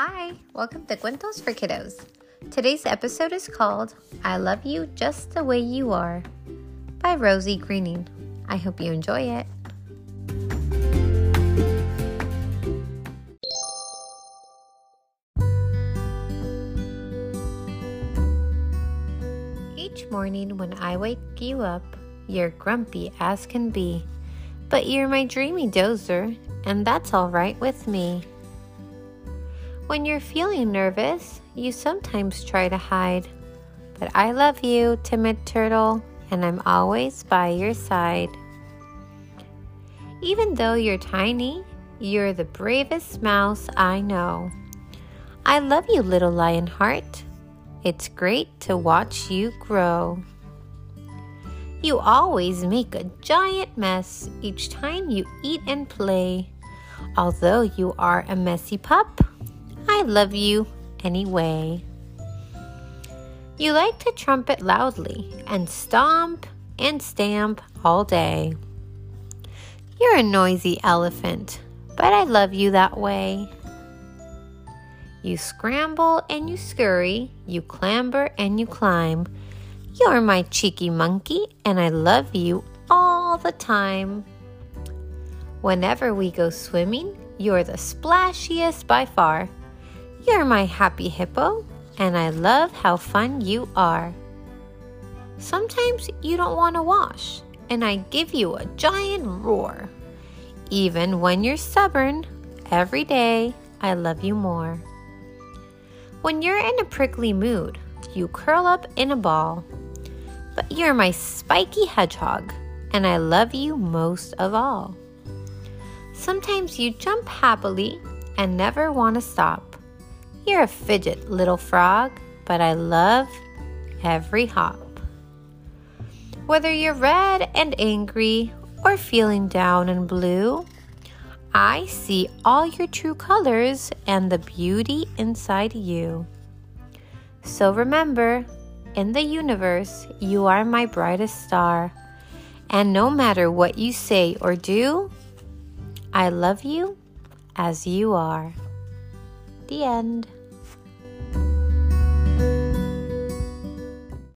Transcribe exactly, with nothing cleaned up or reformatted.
Hi, welcome to Cuentos for Kiddos. Today's episode is called I Love You Just the Way You Are by Rosie Greening. I hope you enjoy it. Each morning when I wake you up, you're grumpy as can be, but you're my dreamy dozer, and that's all right with me. When you're feeling nervous, you sometimes try to hide, but I love you, timid turtle, and I'm always by your side. Even though you're tiny, you're the bravest mouse I know. I love you, little lion heart. It's great to watch you grow. You always make a giant mess each time you eat and play. Although you are a messy pup, I love you anyway. You like to trumpet loudly and stomp and stamp all day. You're a noisy elephant, but I love you that way. You scramble and you scurry, you clamber and you climb. You're my cheeky monkey, and I love you all the time. Whenever we go swimming, you're the splashiest by far. You're my happy hippo, and I love how fun you are. Sometimes you don't want to wash, and I give you a giant roar. Even when you're stubborn, every day I love you more. When you're in a prickly mood, you curl up in a ball. But you're my spiky hedgehog, and I love you most of all. Sometimes you jump happily and never want to stop. You're a fidget, little frog, but I love every hop. Whether you're red and angry or feeling down and blue, I see all your true colors and the beauty inside you. So remember, in the universe, you are my brightest star. And no matter what you say or do, I love you as you are. The end.